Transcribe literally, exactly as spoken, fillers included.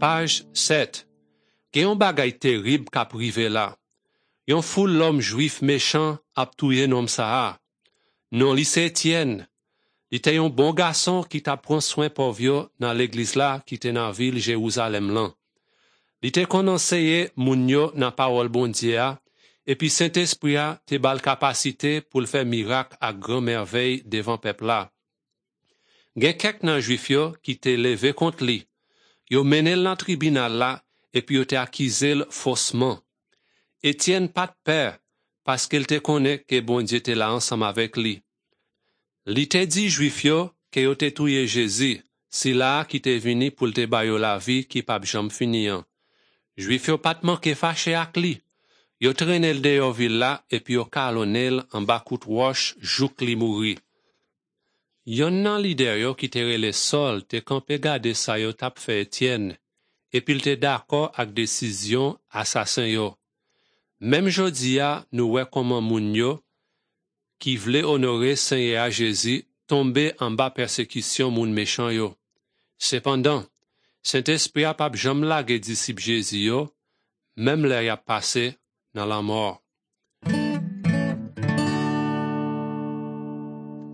Page sept. Gen yon bagay terrible k'ap rive la. Yon foule l'homme juif méchant ap touye nom sa a. Non li se Etienne. Li te yon bon garçon qui t'a pran soin povyo dans l'église la qui te nan ville Jérusalem lan. Li te kon enseye moun yo nan parole bon Dieu a, et puis Saint-Esprit a te bal capacité pour le faire miracle à grand merveille devant peuple la. Gen kek nan juif yo qui te levé contre li. Yo menel nan tribunal la, et puis yo te accusé faussement. Etienne pas de peur, parce qu'il te connaît que bon Dieu te là ensemble avec lui. Li te dit juif yo que yo te touye Jésus, si là qui te vini pour te bayo la vie qui pa jam fini an. Juif yo pat manke fâché ak li. Yo traînel de yo ville la et puis yo kalonel en bas kout roche jouk li mouri. Yon nan leader yo qui te rele Saul te kampe gade sa yo tap fe Etienne, et puis te d'accord ak décision assassin yo. Même jodi a nou wè koman moun yo qui vle honorer Seigneur Jésus tombe en bas persécution moun méchant yo. Cependant, Saint-Esprit a pas jam lage disciple Jésus yo, même lè y a passé dans la mort.